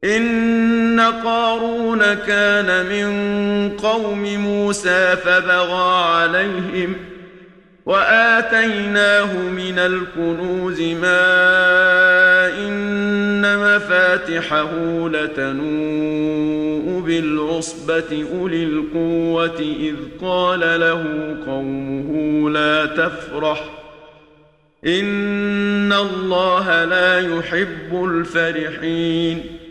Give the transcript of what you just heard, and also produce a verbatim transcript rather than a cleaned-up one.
إن قارون كان من قوم موسى فبغى عليهم وآتيناه من الكنوز ما إن مفاتحه لتنوء بالعصبة أولي القوة إذ قال له قومه لا تفرح إن الله لا يحب الفرحين